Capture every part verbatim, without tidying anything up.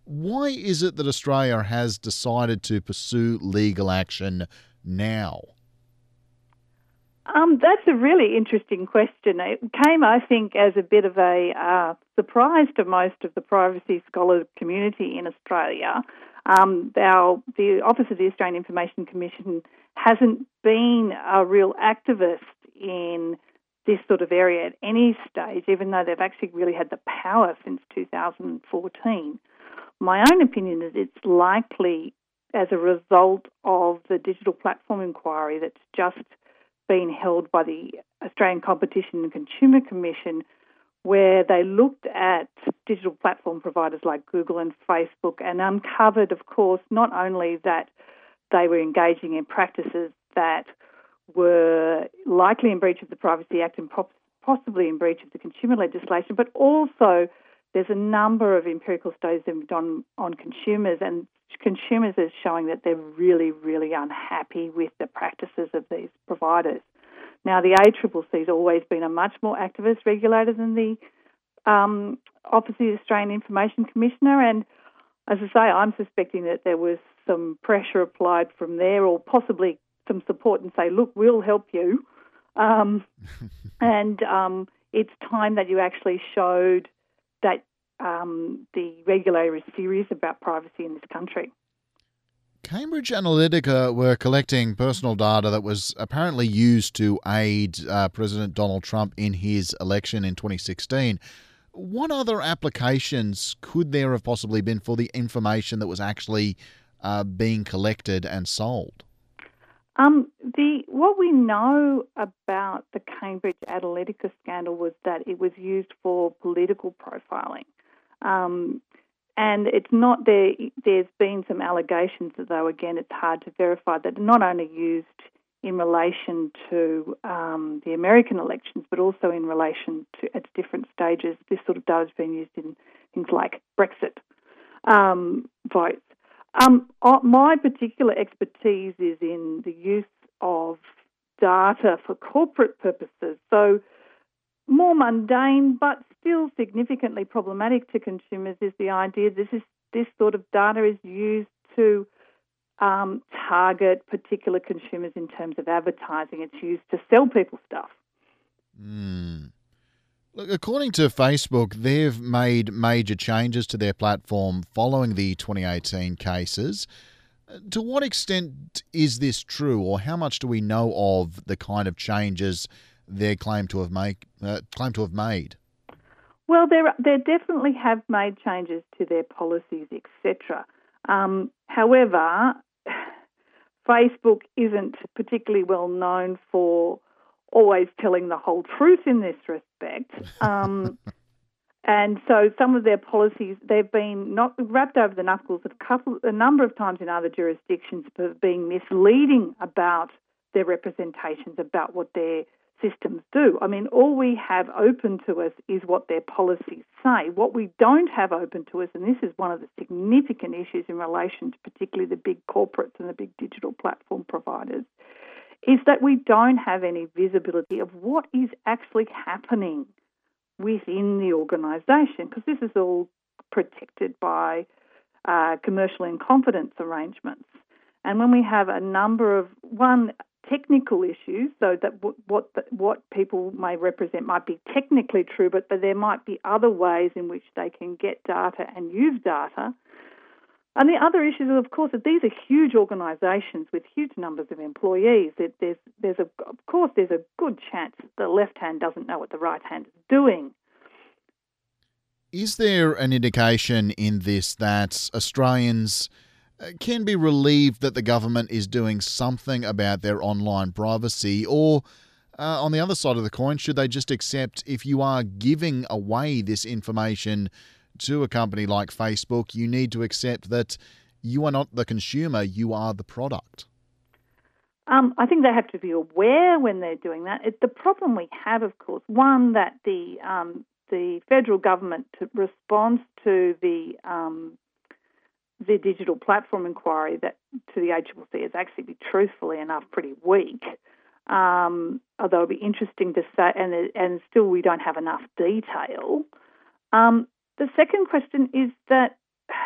Why is it that Australia has decided to pursue legal action now? Um, that's a really interesting question. It came, I think, as a bit of a uh, surprise to most of the privacy scholar community in Australia. Um, our, the Office of the Australian Information Commission hasn't been a real activist in this sort of area at any stage, even though they've actually really had the power since two thousand fourteen. My own opinion is it's likely as a result of the digital platform inquiry that's just been held by the Australian Competition and Consumer Commission, where they looked at digital platform providers like Google and Facebook and uncovered, of course, not only that they were engaging in practices that were likely in breach of the Privacy Act and possibly in breach of the consumer legislation, but also there's a number of empirical studies that have been done on consumers, and consumers are showing that they're really, really unhappy with the practices of these providers. Now, the A C C C has always been a much more activist regulator than the um, Office of the Australian Information Commissioner, and as I say, I'm suspecting that there was some pressure applied from there, or possibly some support, and say, look, we'll help you. Um, and um, it's time that you actually showed that um, the regulator is serious about privacy in this country. Cambridge Analytica were collecting personal data that was apparently used to aid uh, President Donald Trump in his election in twenty sixteen. What other applications could there have possibly been for the information that was actually uh, being collected and sold? Um, the what we know about the Cambridge Analytica scandal was that it was used for political profiling. Um, and it's not there. There's been some allegations, though. Again, it's hard to verify that not only used in relation to um, the American elections, but also in relation to at different stages. This sort of data has been used in things like Brexit um, votes. Um, my particular expertise is in the use of data for corporate purposes. So more mundane, but still significantly problematic to consumers is the idea this is this sort of data is used to um, target particular consumers in terms of advertising. It's used to sell people stuff. Mm. Look, according to Facebook, they've made major changes to their platform following the twenty eighteen cases. To what extent is this true, or how much do we know of the kind of changes they claim to have make uh, claim to have made? Well, they they definitely have made changes to their policies, et cetera. Um, however, Facebook isn't particularly well known for always telling the whole truth in this respect. Um, and so some of their policies, they've been not wrapped over the knuckles a, couple, a number of times in other jurisdictions for being misleading about their representations, about what their systems do. I mean, all we have open to us is what their policies say. What we don't have open to us, and this is one of the significant issues in relation to particularly the big corporates and the big digital platform providers, is that we don't have any visibility of what is actually happening within the organisation, because this is all protected by uh, commercial and confidence arrangements. And when we have a number of, one, technical issues, so that w- what the, what people may represent might be technically true, but, but there might be other ways in which they can get data and use data. And the other issue is, of course, that these are huge organisations with huge numbers of employees. That there's, there's a, of course, there's a good chance the left hand doesn't know what the right hand is doing. Is there an indication in this that Australians can be relieved that the government is doing something about their online privacy, or uh, on the other side of the coin, should they just accept if you are giving away this information to a company like Facebook, you need to accept that you are not the consumer, you are the product? Um, I think they have to be aware when they're doing that. It, the problem we have, of course, one, that the um, the federal government response to the um, the digital platform inquiry that to the A C C C is actually, be truthfully enough, pretty weak. Um, although it'd be interesting to say, and and still we don't have enough detail. Um, the second question is that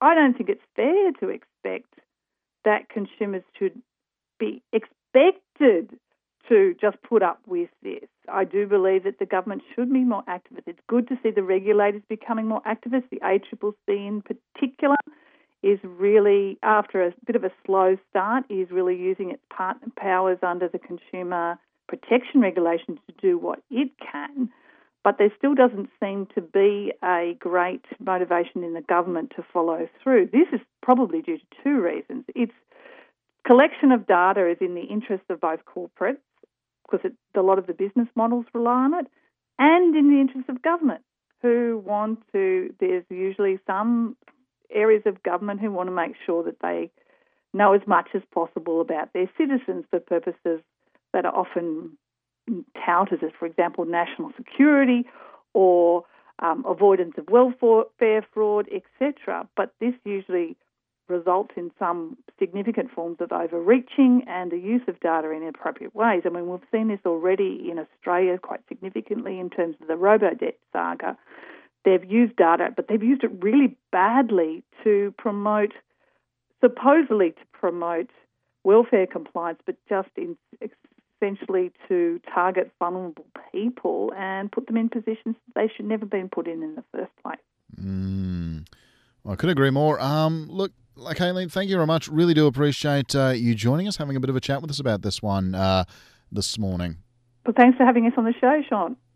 I don't think it's fair to expect that consumers should be expected to just put up with this. I do believe that the government should be more activist. It's good to see the regulators becoming more activist. The A C C C in particular is really, after a bit of a slow start, is really using its part- powers under the Consumer Protection Regulation to do what it can. But there still doesn't seem to be a great motivation in the government to follow through. This is probably due to two reasons. Its collection of data is in the interest of both corporates, because it, a lot of the business models rely on it, and in the interest of government, who want to, there's usually some areas of government who want to make sure that they know as much as possible about their citizens for purposes that are often touted as, for example, national security or um, avoidance of welfare fraud, et cetera. But this usually results in some significant forms of overreaching and the use of data in inappropriate ways. I mean, we've seen this already in Australia quite significantly in terms of the robo-debt saga. They've used data, but they've used it really badly to promote, supposedly to promote welfare compliance, but just in, essentially to target vulnerable people and put them in positions that they should never have been put in in the first place. Mm. Well, I couldn't agree more. Um, look, like Aileen, thank you very much. Really do appreciate uh, you joining us, having a bit of a chat with us about this one uh, this morning. Well, thanks for having us on the show, Sean.